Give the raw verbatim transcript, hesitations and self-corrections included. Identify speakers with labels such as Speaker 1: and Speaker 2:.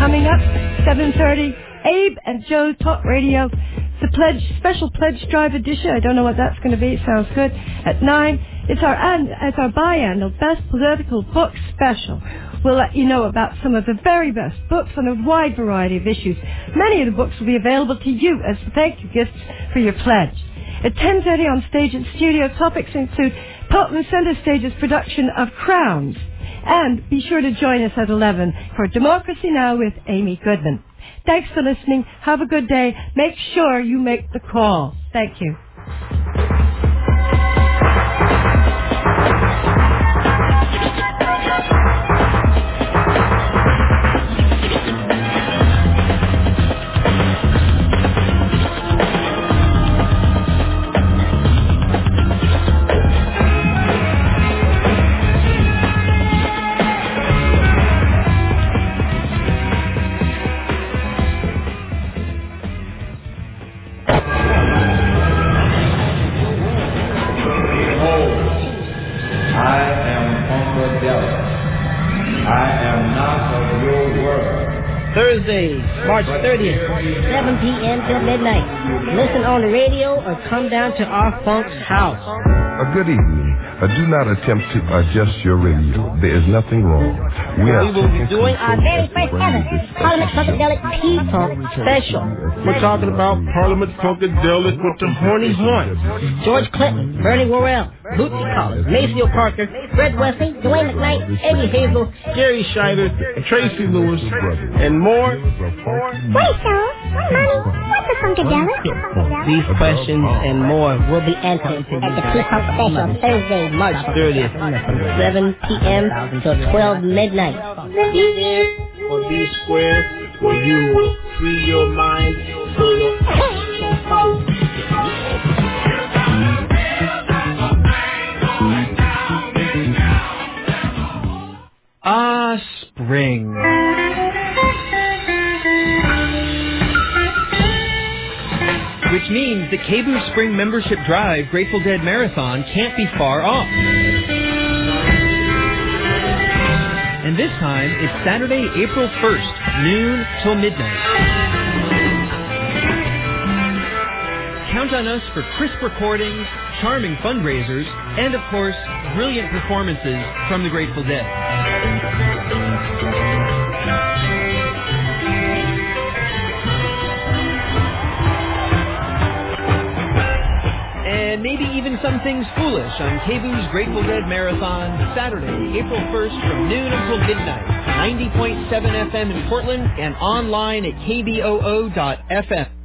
Speaker 1: Coming up, seven thirty, Abe and Joe Talk Radio. It's a pledge, special pledge drive edition. I don't know what that's going to be. It sounds good. At nine, it's our and it's our biannual Best Political Book Special. We'll let you know about some of the very best books on a wide variety of issues. Many of the books will be available to you as thank you gifts for your pledge. At ten thirty on stage and studio, topics include Pelton Center Stage's production of Crowns. And be sure to join us at eleven for Democracy Now! With Amy Goodman. Thanks for listening. Have a good day. Make sure you make the call. Thank you.
Speaker 2: Thursday, March thirtieth, seven p.m. till midnight. Listen on the radio or come down to our Funk's house.
Speaker 3: A good evening. Uh, do not attempt to adjust your radio. There is nothing wrong. We, are
Speaker 2: we will be doing our very first ever Parliament Funkadelic P-Funk special.
Speaker 4: We're talking about Parliament Funkadelic with the horny horns.
Speaker 2: George Clinton, Bernie Worrell, Bootsy Collins, Maceo Parker, Fred Wesley, Dwayne McKnight, Eddie Hazel,
Speaker 4: Gary Scheider, Tracy Lewis, and more.
Speaker 5: Wait, so, Mommy, what's a Funkadelic?
Speaker 2: These questions and more will be answered at the P-Funk special Thursday, March thirtieth, from seven p.m. till twelve midnight.
Speaker 4: Be there or be square, where you will free your mind so your...
Speaker 6: Ah, spring. Which means the K B O O Spring Membership Drive Grateful Dead Marathon can't be far off. And this time, it's Saturday, April first, noon till midnight. Count on us for crisp recordings, charming fundraisers, and of course, brilliant performances from the Grateful Dead. And maybe even some things foolish on K B O O's Grateful Dead Marathon, Saturday, April first from noon until midnight, ninety point seven F M in Portland and online at K B O O dot F M.